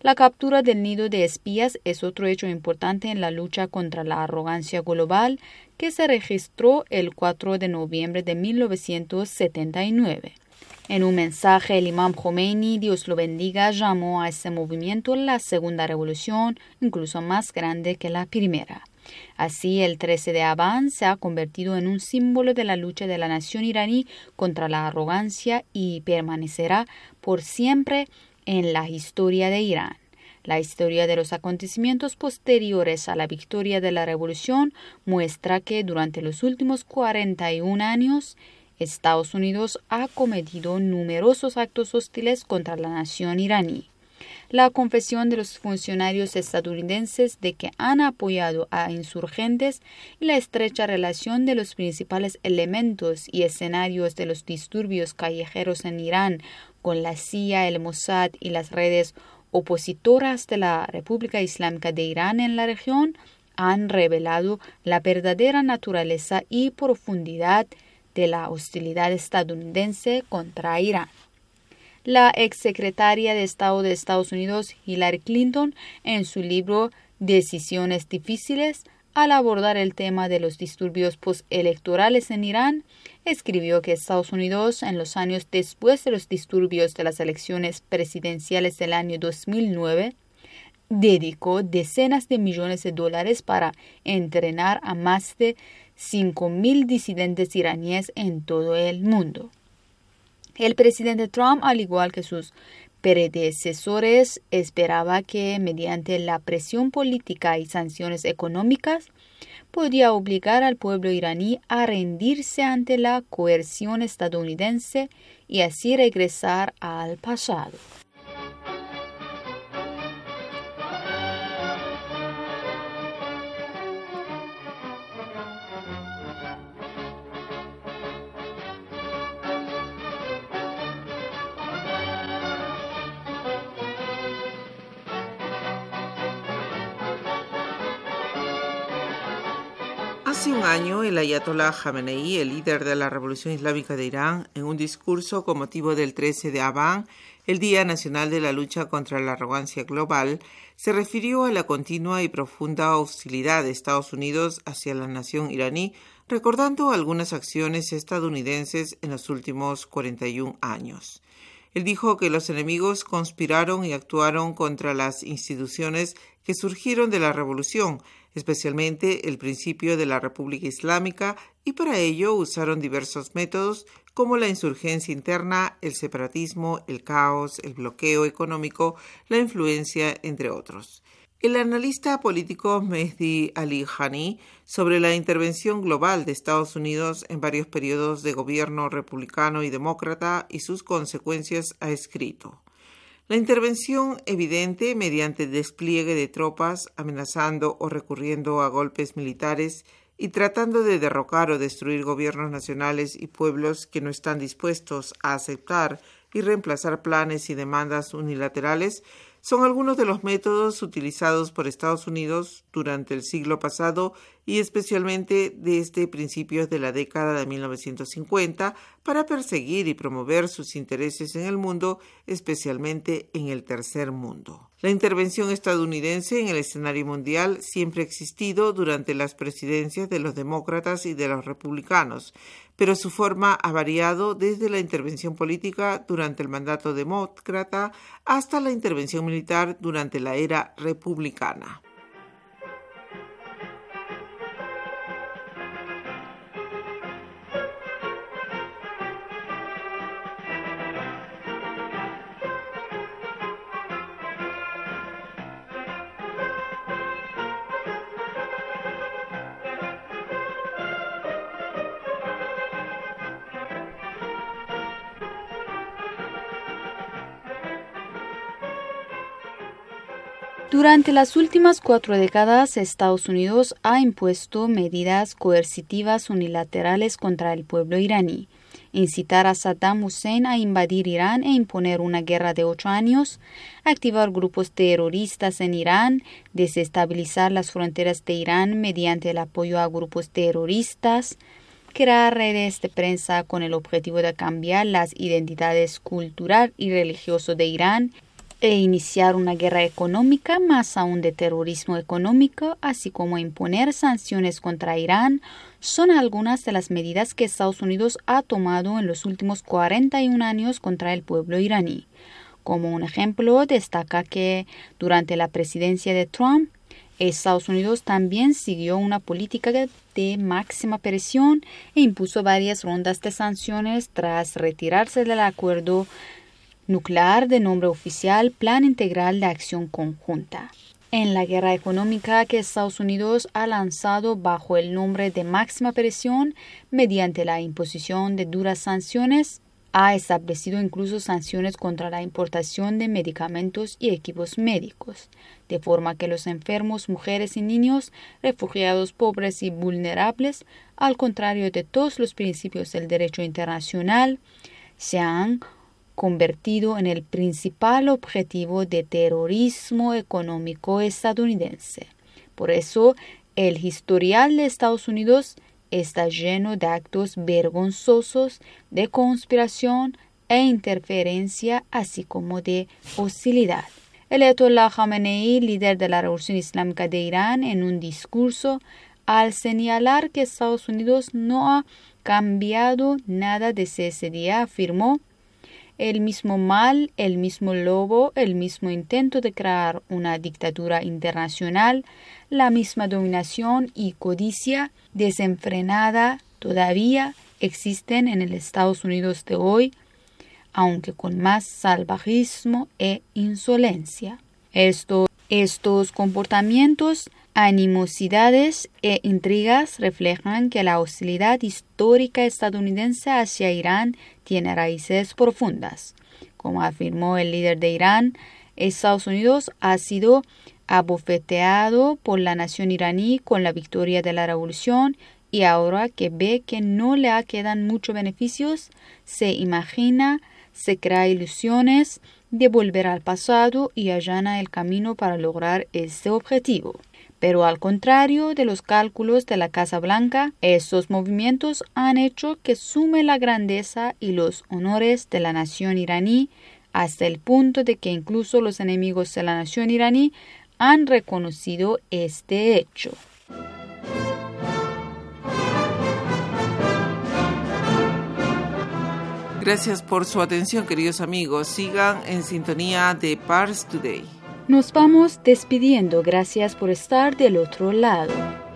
La captura del nido de espías es otro hecho importante en la lucha contra la arrogancia global que se registró el cuatro de noviembre de mil novecientos setenta y nueve. En un mensaje, el imam Khomeini, Dios lo bendiga, llamó a ese movimiento la segunda revolución, incluso más grande que la primera. Así, el trece de Abán se ha convertido en un símbolo de la lucha de la nación iraní contra la arrogancia y permanecerá por siempre en la historia de Irán. La historia de los acontecimientos posteriores a la victoria de la revolución muestra que durante los últimos cuarenta y un años, Estados Unidos ha cometido numerosos actos hostiles contra la nación iraní. La confesión de los funcionarios estadounidenses de que han apoyado a insurgentes y la estrecha relación de los principales elementos y escenarios de los disturbios callejeros en Irán con la C I A, el Mossad y las redes opositoras de la República Islámica de Irán en la región han revelado la verdadera naturaleza y profundidad de la hostilidad estadounidense contra Irán. La exsecretaria de Estado de Estados Unidos, Hillary Clinton, en su libro Decisiones difíciles, al abordar el tema de los disturbios postelectorales en Irán, escribió que Estados Unidos, en los años después de los disturbios de las elecciones presidenciales del año dos mil nueve, dedicó decenas de millones de dólares para entrenar a más de cinco mil disidentes iraníes en todo el mundo. El presidente Trump, al igual que sus predecesores, esperaba que mediante la presión política y sanciones económicas podía obligar al pueblo iraní a rendirse ante la coerción estadounidense y así regresar al pasado. Hace un año, el ayatolá Jamenei, el líder de la Revolución Islámica de Irán, en un discurso con motivo del trece de Abán, el Día Nacional de la Lucha contra la Arrogancia Global, se refirió a la continua y profunda hostilidad de Estados Unidos hacia la nación iraní, recordando algunas acciones estadounidenses en los últimos cuarenta y un años. Él dijo que los enemigos conspiraron y actuaron contra las instituciones que surgieron de la revolución, especialmente el principio de la República Islámica, y para ello usaron diversos métodos como la insurgencia interna, el separatismo, el caos, el bloqueo económico, la influencia, entre otros. El analista político Mehdi Ali Hani, sobre la intervención global de Estados Unidos en varios periodos de gobierno republicano y demócrata y sus consecuencias, ha escrito: la intervención evidente mediante despliegue de tropas, amenazando o recurriendo a golpes militares y tratando de derrocar o destruir gobiernos nacionales y pueblos que no están dispuestos a aceptar y reemplazar planes y demandas unilaterales, son algunos de los métodos utilizados por Estados Unidos durante el siglo pasado y especialmente desde principios de la década de mil novecientos cincuenta para perseguir y promover sus intereses en el mundo, especialmente en el tercer mundo. La intervención estadounidense en el escenario mundial siempre ha existido durante las presidencias de los demócratas y de los republicanos, pero su forma ha variado desde la intervención política durante el mandato demócrata hasta la intervención militar durante la era republicana. Durante las últimas cuatro décadas, Estados Unidos ha impuesto medidas coercitivas unilaterales contra el pueblo iraní. Incitar a Saddam Hussein a invadir Irán e imponer una guerra de ocho años, activar grupos terroristas en Irán, desestabilizar las fronteras de Irán mediante el apoyo a grupos terroristas, crear redes de prensa con el objetivo de cambiar las identidades cultural y religioso de Irán e iniciar una guerra económica, más aún de terrorismo económico, así como imponer sanciones contra Irán, son algunas de las medidas que Estados Unidos ha tomado en los últimos cuarenta y un años contra el pueblo iraní. Como un ejemplo, destaca que durante la presidencia de Trump, Estados Unidos también siguió una política de máxima presión e impuso varias rondas de sanciones tras retirarse del acuerdo nuclear de nombre oficial Plan Integral de Acción Conjunta. En la guerra económica que Estados Unidos ha lanzado bajo el nombre de máxima presión mediante la imposición de duras sanciones, ha establecido incluso sanciones contra la importación de medicamentos y equipos médicos, de forma que los enfermos, mujeres y niños, refugiados, pobres y vulnerables, al contrario de todos los principios del derecho internacional, se han convertido en el principal objetivo de terrorismo económico estadounidense. Por eso, el historial de Estados Unidos está lleno de actos vergonzosos de conspiración e interferencia, así como de hostilidad. El Ayatollah Khamenei, líder de la Revolución Islámica de Irán, en un discurso, al señalar que Estados Unidos no ha cambiado nada desde ese día, afirmó: el mismo mal, el mismo lobo, el mismo intento de crear una dictadura internacional, la misma dominación y codicia desenfrenada todavía existen en el Estados Unidos de hoy, aunque con más salvajismo e insolencia. Esto, estos comportamientos, animosidades e intrigas reflejan que la hostilidad histórica estadounidense hacia Irán tiene raíces profundas. Como afirmó el líder de Irán, Estados Unidos ha sido abofeteado por la nación iraní con la victoria de la revolución y ahora que ve que no le quedan muchos beneficios, se imagina, se crea ilusiones de volver al pasado y allana el camino para lograr este objetivo. Pero al contrario de los cálculos de la Casa Blanca, estos movimientos han hecho que sume la grandeza y los honores de la nación iraní hasta el punto de que incluso los enemigos de la nación iraní han reconocido este hecho. Gracias por su atención, queridos amigos. Sigan en sintonía de Pars Today. Nos vamos despidiendo. Gracias por estar del otro lado.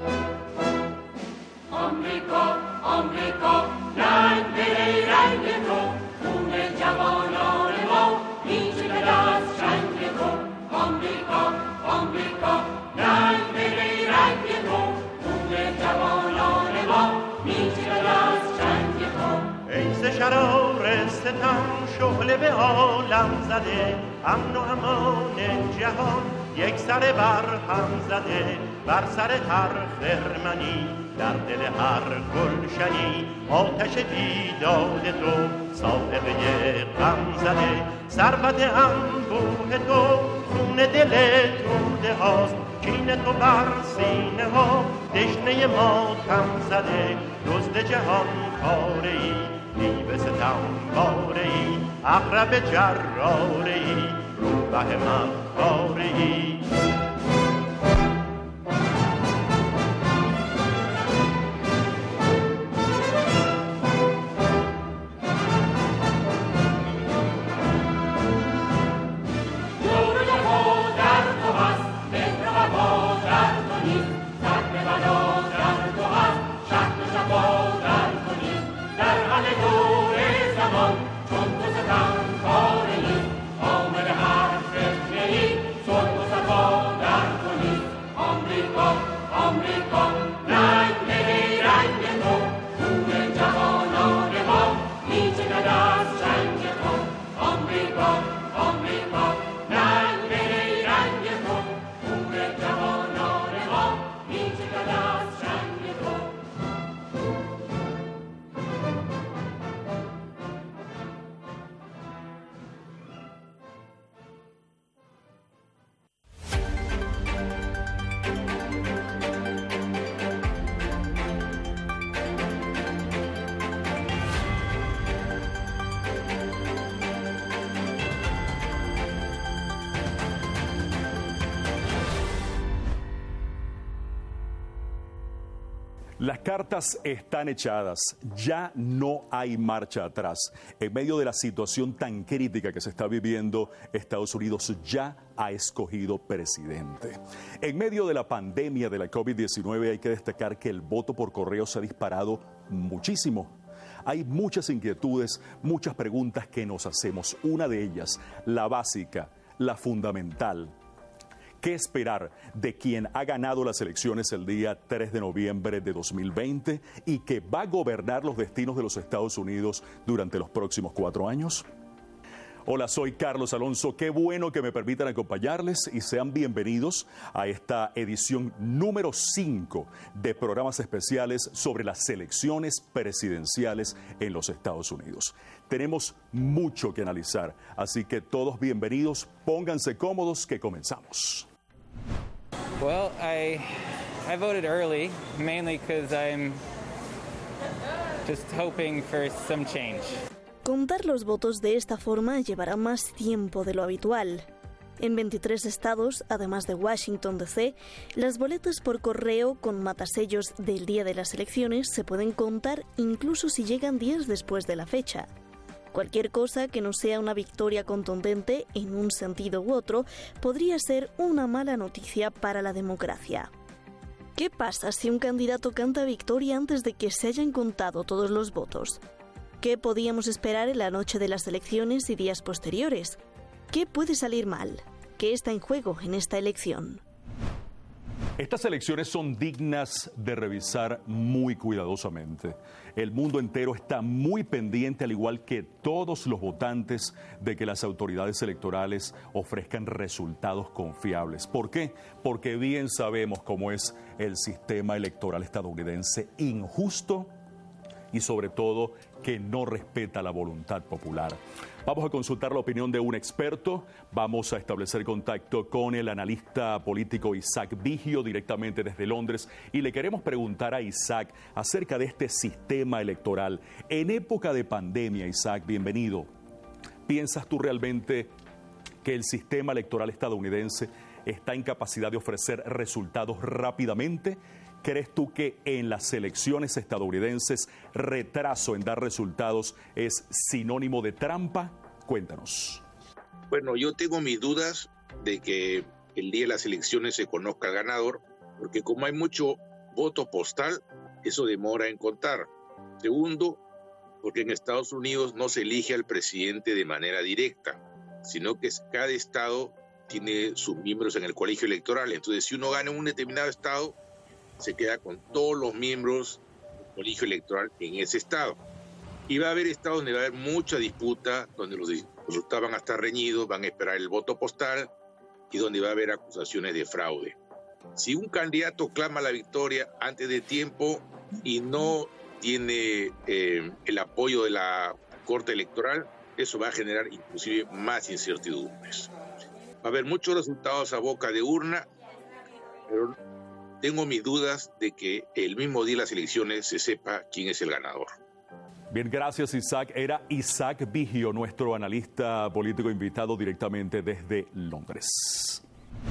ستم شعله به عالم زده امن و امان جهان یک سر بر هم زده بر سر هر خرمنی در دل هر گلشنی آتش بیداد تو صاعقه غم زده ثروت انبوه تو خون دل توده هاست کین تو بر سینه ها دشنه ماتم زده دزد جهان کاره ای دیو ستم باره ای اقرب جراره ای روبه مغاره ای All Las cartas están echadas, ya no hay marcha atrás. En medio de la situación tan crítica que se está viviendo, Estados Unidos ya ha escogido presidente. En medio de la pandemia de la COVID diecinueve hay que destacar que el voto por correo se ha disparado muchísimo. Hay muchas inquietudes, muchas preguntas que nos hacemos. Una de ellas, la básica, la fundamental. ¿Qué esperar de quien ha ganado las elecciones el día tres de noviembre de dos mil veinte y que va a gobernar los destinos de los Estados Unidos durante los próximos cuatro años? Hola, soy Carlos Alonso. Qué bueno que me permitan acompañarles y sean bienvenidos a esta edición número cinco de programas especiales sobre las elecciones presidenciales en los Estados Unidos. Tenemos mucho que analizar, así que todos bienvenidos, pónganse cómodos que comenzamos. Well, I I voted early, mainly because I'm just hoping for some change. Contar los votos de esta forma llevará más tiempo de lo habitual. En veintitrés estados, además de Washington D C, las boletas por correo con matasellos del día de las elecciones se pueden contar incluso si llegan días después de la fecha. Cualquier cosa que no sea una victoria contundente en un sentido u otro podría ser una mala noticia para la democracia. ¿Qué pasa si un candidato canta victoria antes de que se hayan contado todos los votos? ¿Qué podíamos esperar en la noche de las elecciones y días posteriores? ¿Qué puede salir mal? ¿Qué está en juego en esta elección? Estas elecciones son dignas de revisar muy cuidadosamente. El mundo entero está muy pendiente, al igual que todos los votantes, de que las autoridades electorales ofrezcan resultados confiables. ¿Por qué? Porque bien sabemos cómo es el sistema electoral estadounidense: injusto y sobre todo que no respeta la voluntad popular. Vamos a consultar la opinión de un experto, vamos a establecer contacto con el analista político Isaac Vigio directamente desde Londres y le queremos preguntar a Isaac acerca de este sistema electoral. En época de pandemia, Isaac, bienvenido. ¿Piensas tú realmente que el sistema electoral estadounidense está en capacidad de ofrecer resultados rápidamente? ¿Crees tú que en las elecciones estadounidenses retraso en dar resultados es sinónimo de trampa? Cuéntanos. Bueno, yo tengo mis dudas de que el día de las elecciones se conozca el ganador, porque como hay mucho voto postal, eso demora en contar. Segundo, porque en Estados Unidos no se elige al presidente de manera directa, sino que cada estado tiene sus miembros en el colegio electoral. Entonces, si uno gana en un determinado estado, se queda con todos los miembros del colegio electoral en ese estado. Y va a haber estados donde va a haber mucha disputa, donde los resultados van a estar reñidos, van a esperar el voto postal y donde va a haber acusaciones de fraude. Si un candidato clama la victoria antes de tiempo y no tiene eh, el apoyo de la Corte Electoral, eso va a generar inclusive más incertidumbres. Va a haber muchos resultados a boca de urna, pero tengo mis dudas de que el mismo día de las elecciones se sepa quién es el ganador. Bien, gracias Isaac. Era Isaac Vigio, nuestro analista político invitado directamente desde Londres.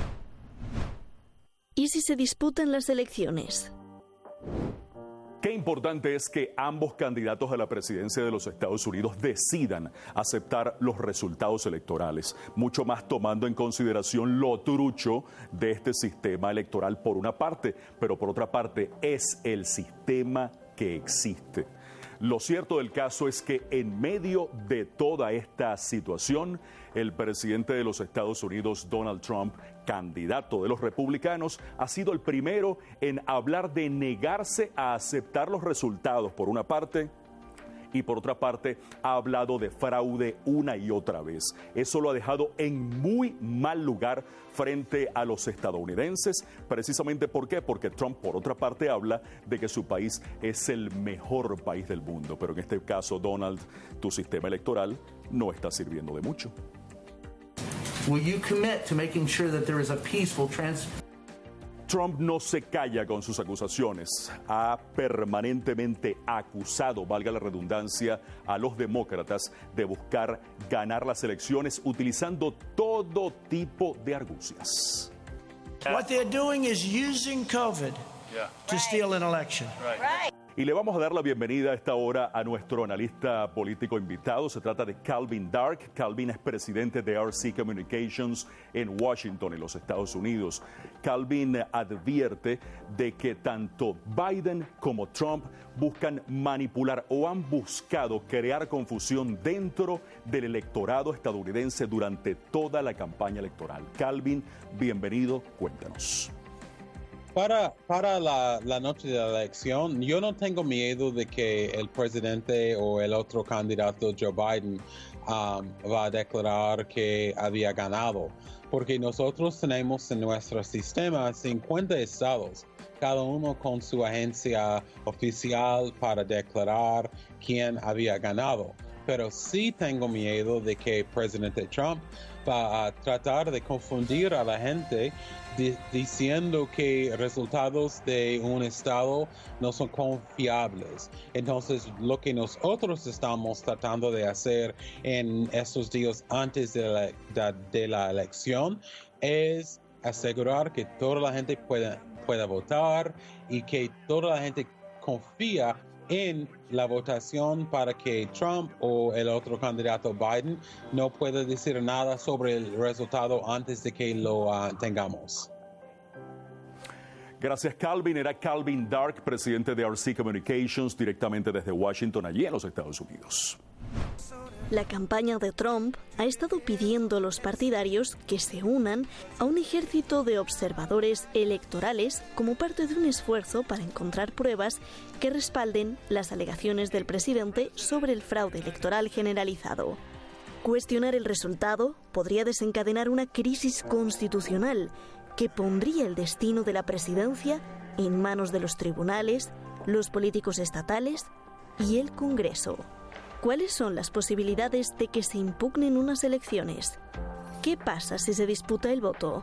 ¿Y si se disputan las elecciones? Qué importante es que ambos candidatos a la presidencia de los Estados Unidos decidan aceptar los resultados electorales, mucho más tomando en consideración lo trucho de este sistema electoral por una parte, pero por otra parte es el sistema que existe. Lo cierto del caso es que en medio de toda esta situación, el presidente de los Estados Unidos, Donald Trump, candidato de los republicanos, ha sido el primero en hablar de negarse a aceptar los resultados por una parte y por otra parte ha hablado de fraude una y otra vez. Eso lo ha dejado en muy mal lugar frente a los estadounidenses. Precisamente ¿por qué? Porque Trump por otra parte habla de que su país es el mejor país del mundo. Pero en este caso, Donald, tu sistema electoral no está sirviendo de mucho. Will you commit to making sure that there is a peaceful transition? Trump no se calla con sus acusaciones. Ha permanentemente acusado, valga la redundancia, a los demócratas de buscar ganar las elecciones utilizando todo tipo de argucias. What they're doing is using COVID to steal an election. Y le vamos a dar la bienvenida a esta hora a nuestro analista político invitado. Se trata de Calvin Dark. Calvin es presidente de R C Communications en Washington, en los Estados Unidos. Calvin advierte de que tanto Biden como Trump buscan manipular o han buscado crear confusión dentro del electorado estadounidense durante toda la campaña electoral. Calvin, bienvenido, cuéntanos. Para, para la, la noche de la elección, yo no tengo miedo de que el presidente o el otro candidato, Joe Biden, um, va a declarar que había ganado, porque nosotros tenemos en nuestro sistema cincuenta estados, cada uno con su agencia oficial para declarar quién había ganado. Pero sí tengo miedo de que el presidente Trump va a tratar de confundir a la gente di- diciendo que resultados de un estado no son confiables. Entonces, lo que nosotros estamos tratando de hacer en estos días antes de la, de, de la elección es asegurar que toda la gente pueda, pueda votar y que toda la gente confía en la votación para que Trump o el otro candidato Biden no pueda decir nada sobre el resultado antes de que lo uh, tengamos. Gracias, Calvin. Era Calvin Dark, presidente de R C Communications, directamente desde Washington, allí en los Estados Unidos. La campaña de Trump ha estado pidiendo a los partidarios que se unan a un ejército de observadores electorales como parte de un esfuerzo para encontrar pruebas que respalden las alegaciones del presidente sobre el fraude electoral generalizado. Cuestionar el resultado podría desencadenar una crisis constitucional que pondría el destino de la presidencia en manos de los tribunales, los políticos estatales y el Congreso. ¿Cuáles son las posibilidades de que se impugnen unas elecciones? ¿Qué pasa si se disputa el voto?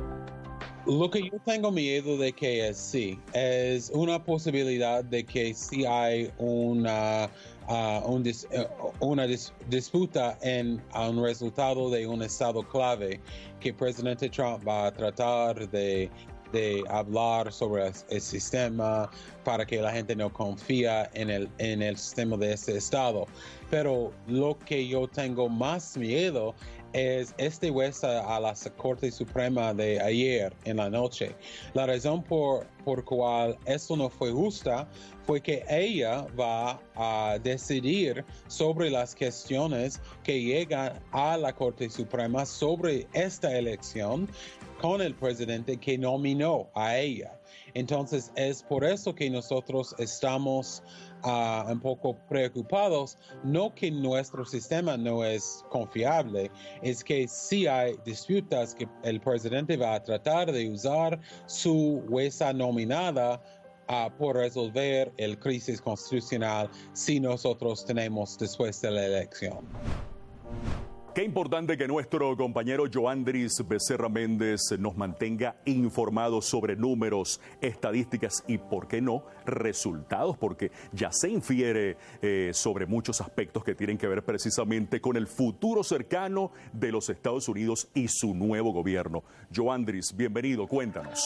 Lo que yo tengo miedo de que es sí, es una posibilidad de que sí hay una, uh, un dis, uh, una dis, disputa en uh, un resultado de un estado clave que el presidente Trump va a tratar de de hablar sobre el, el sistema para que la gente no confía en el, en el sistema de ese estado. Pero lo que yo tengo más miedo es este vuelta a la Corte Suprema de ayer en la noche. La razón por, por cual eso no fue justa fue que ella va a decidir sobre las cuestiones que llegan a la Corte Suprema sobre esta elección con el presidente que nominó a ella. Entonces es por eso que nosotros estamos uh, un poco preocupados, no que nuestro sistema no es confiable, es que sí hay disputas que el presidente va a tratar de usar su jueza nominada uh, por resolver el crisis constitucional si nosotros tenemos después de la elección. Qué importante que nuestro compañero Joandris Becerra Méndez nos mantenga informados sobre números, estadísticas y, por qué no, resultados, porque ya se infiere eh, sobre muchos aspectos que tienen que ver precisamente con el futuro cercano de los Estados Unidos y su nuevo gobierno. Joandris, bienvenido, cuéntanos.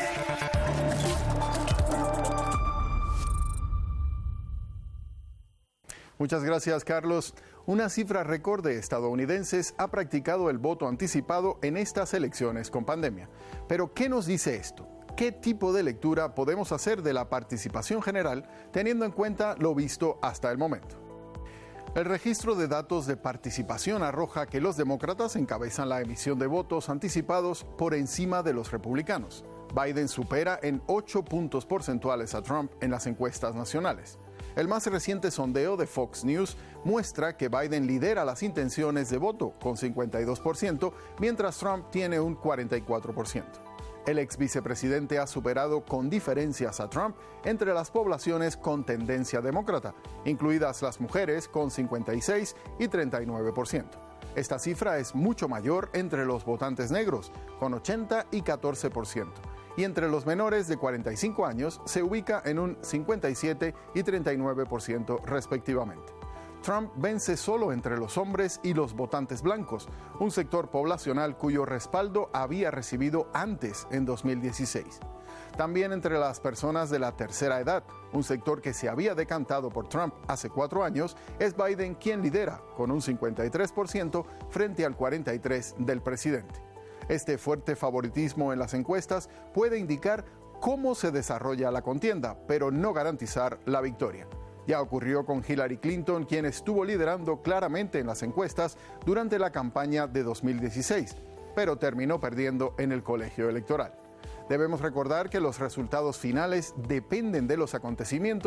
Muchas gracias, Carlos. Una cifra récord de estadounidenses ha practicado el voto anticipado en estas elecciones con pandemia. Pero, ¿qué nos dice esto? ¿Qué tipo de lectura podemos hacer de la participación general teniendo en cuenta lo visto hasta el momento? El registro de datos de participación arroja que los demócratas encabezan la emisión de votos anticipados por encima de los republicanos. Biden supera en ocho puntos porcentuales a Trump en las encuestas nacionales. El más reciente sondeo de Fox News muestra que Biden lidera las intenciones de voto con cincuenta y dos por ciento, mientras Trump tiene un cuarenta y cuatro por ciento. El ex vicepresidente ha superado con diferencias a Trump entre las poblaciones con tendencia demócrata, incluidas las mujeres con cincuenta y seis y treinta y nueve por ciento. Esta cifra es mucho mayor entre los votantes negros, con ochenta y catorce por ciento. Y entre los menores de cuarenta y cinco años se ubica en un cincuenta y siete y treinta y nueve por ciento respectivamente. Trump vence solo entre los hombres y los votantes blancos, un sector poblacional cuyo respaldo había recibido antes en dos mil dieciséis. También entre las personas de la tercera edad, un sector que se había decantado por Trump hace cuatro años, es Biden quien lidera, con un cincuenta y tres por ciento frente al cuarenta y tres por ciento del presidente. Este fuerte favoritismo en las encuestas puede indicar cómo se desarrolla la contienda, pero no garantizar la victoria. Ya ocurrió con Hillary Clinton, quien estuvo liderando claramente en las encuestas durante la campaña de dos mil dieciséis, pero terminó perdiendo en el colegio electoral. Debemos recordar que los resultados finales dependen de los acontecimientos